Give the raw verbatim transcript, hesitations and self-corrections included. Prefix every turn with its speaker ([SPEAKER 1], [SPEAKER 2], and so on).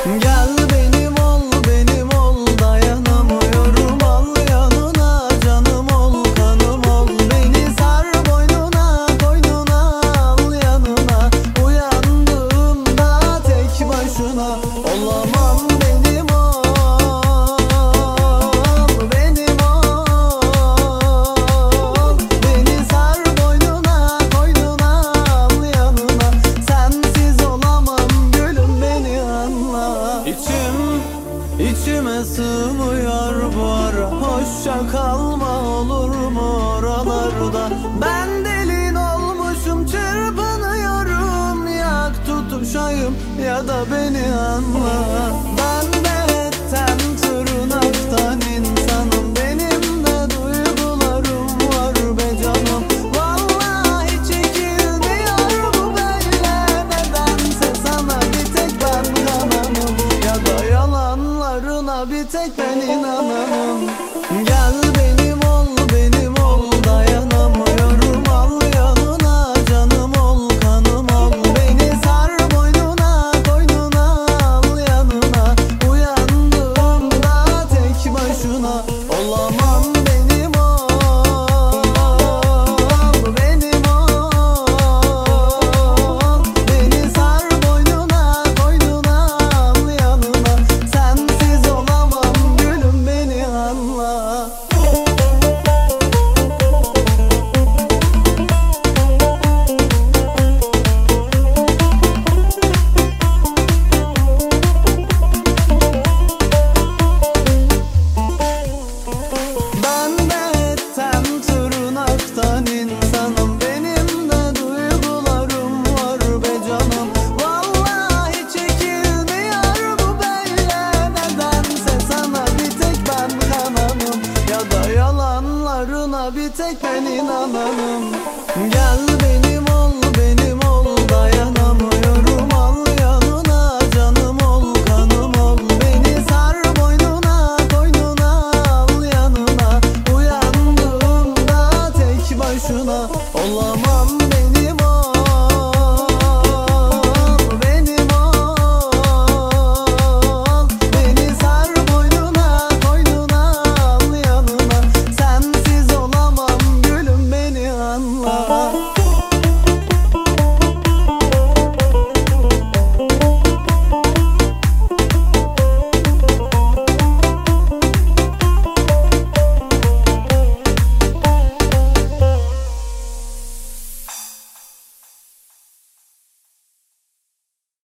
[SPEAKER 1] Gel benim ol, benim ol, dayanamıyorum. Al yanına, canım ol, kanım ol. Beni sar boynuna, koynuna, al yanına. Uyandığımda tek başına olamam. Benim ol, benim ol. Beni sar boynuna, koynuna, al yanına. Sensiz olamam gülüm, beni anla. İçim, içime sığmıyor bu ara. Hoşça kalma olur mu oralarda? Ben delin olmuşum, çırpınıyorum. Yak tutuşayım ya da beni anla.